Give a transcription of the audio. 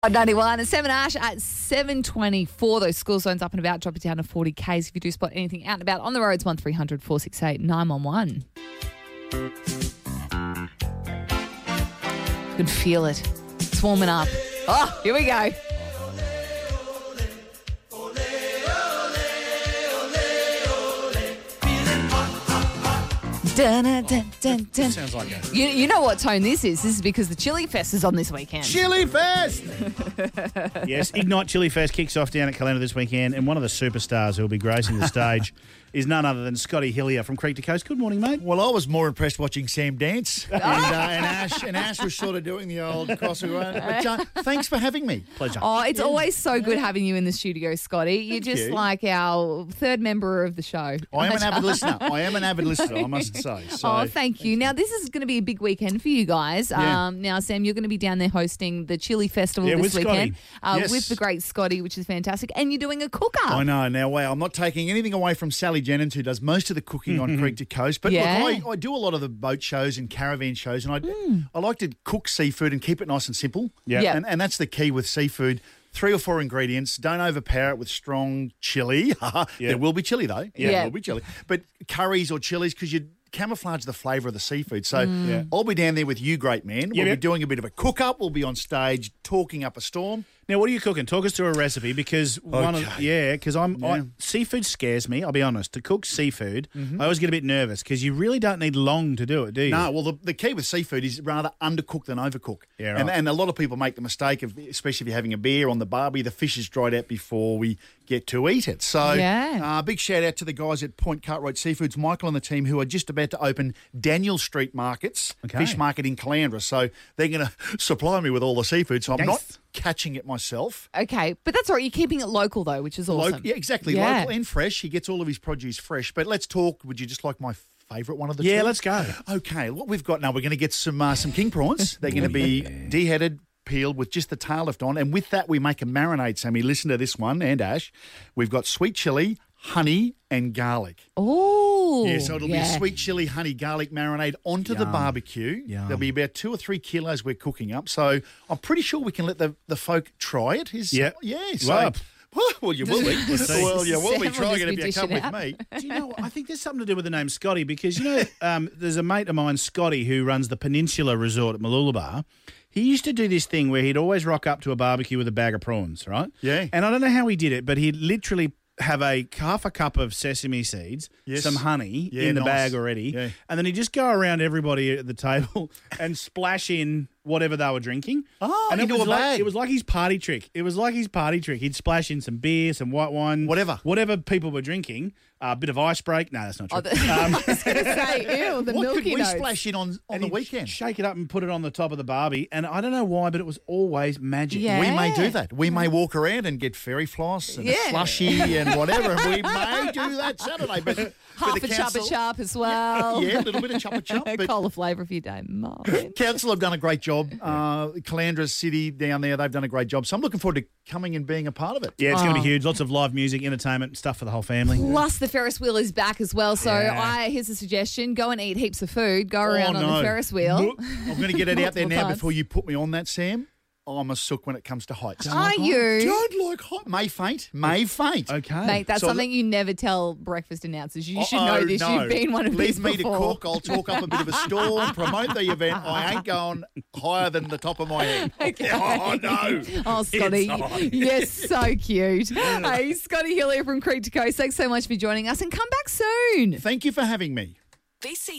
91 and 7 Ash at 7:24. Those school zones up and about, drop it down to 40 Ks. If you do spot anything out and about on the roads, 1300 468 911. You can feel it. It's warming up. Oh, here we go. Dun, dun, dun, dun, dun. Sounds like a You know what tone this is? This is because the Chili Fest is on this weekend. Chili Fest. Yes, Ignite Chili Fest kicks off down at Calendar this weekend, and one of the superstars who will be gracing the stage is none other than Scotty Hillier from Creek to Coast. Good morning, mate. Well, I was more impressed watching Sam dance, and Ash was sort of doing the old crossover. But thanks for having me. Pleasure. Oh, it's always so good having you in the studio, Scotty. You're just you. like our third member of the show. I am an avid listener. I must say. So, Oh, thank you. Now, this is going to be a big weekend for you guys. Yeah. Now, Sam, you're going to be down there hosting the Chili Festival Yeah, this with weekend Yes. with the great Scotty, which is fantastic. And you're doing a cook-up. I know. Now, wow, I'm not taking anything away from Sally Jennings, who does most of the cooking on Creek to Coast. But Yeah. look, I do a lot of the boat shows and caravan shows, and I like to cook seafood and keep it nice and simple. Yeah. Yeah. And that's the key with seafood. 3 or 4 ingredients. Don't overpower it with strong chili. There will be chili, though. Yeah. There will be chili. But curries or chilies, because you camouflage the flavour of the seafood. So Yeah. I'll be down there with you, great man. We'll be doing a bit of a cook-up. We'll be on stage talking up a storm. Now, what are you cooking? Talk us through a recipe because seafood scares me. I'll be honest. To cook seafood, I always get a bit nervous because you really don't need long to do it, do you? No, well, the key with seafood is rather undercook than overcook. Yeah, right. And a lot of people make the mistake of, especially if you're having a beer on the barbie, the fish is dried out before we get to eat it. So, Yeah. Big shout out to the guys at Point Cartwright Seafoods, Michael and the team, who are just about to open Daniel Street Markets, Okay. fish market in Calandra. So they're going to supply me with all the seafood. So I'm Nice. not catching it myself. Okay, but that's all right. You're keeping it local, though, which is awesome. Yeah, exactly. Yeah. Local and fresh. He gets all of his produce fresh. But let's talk. Would you just like my favourite one of the two? Yeah, let's go. Okay, what we've got now, we're going to get some king prawns. They're going to be deheaded, peeled with just the tail left on. And with that, we make a marinade, Sammy. Listen to this one, and Ash. We've got sweet chilli, honey, and garlic. Oh, Yeah, so it'll be a sweet chilli, honey, garlic marinade onto the barbecue. Yum. There'll be about 2 or 3 kilos we're cooking up. So I'm pretty sure we can let the folk try it. Yeah. Yeah. So, well, you will be. see. Well, you will be Sam will trying just it be if you come dishing with out. me. Do you know what? I think there's something to do with the name Scotty because, there's a mate of mine, Scotty, who runs the Peninsula Resort at Mooloolaba. He used to do this thing where he'd always rock up to a barbecue with a bag of prawns, right? Yeah. And I don't know how he did it, but he'd literally have half a cup of sesame seeds, Yes. some honey Yeah, in the nice. bag already, Yeah. and then he'd just go around everybody at the table and splash in whatever they were drinking. Oh, and into a bag. It was like his party trick. He'd splash in some beer, some white wine, whatever people were drinking. A bit of ice break. No, that's not true. I was going to say, ew, the What milky could we notes. splash in on And the he'd weekend? shake it up and put it on the top of the barbie. And I don't know why, but it was always magic. Yeah. We may do that. We may walk around and get fairy floss and Yeah. a slushy and whatever. We may do that Saturday. But Half the a council- chuppa chup as well. Yeah, a little bit of chuppa chup. But Cola flavour if you don't mind. council have done a great job. Calandra City down there, they've done a great job. So I'm looking forward to coming and being a part of it. Yeah, it's going to be huge. Lots of live music, entertainment, stuff for the whole family. Plus, the Ferris wheel is back as well. So Yeah. here's a suggestion. Go and eat heaps of food. Go around on the Ferris wheel. I'm going to get it out there Multiple now times. before you put me on that, Sam. I'm a sook when it comes to heights. Are you? Don't like height. May faint. Okay. Mate, that's So something you never tell breakfast announcers. You should Oh, know this. no. You've been one of Leave these me before. to cook. I'll talk up a bit of a storm, promote the event. I ain't going higher than the top of my head. Okay. Oh, no. Oh, Scotty, It's on. you're so cute. Hey, Scotty Hillier from Creek to Coast, thanks so much for joining us and come back soon. Thank you for having me. BC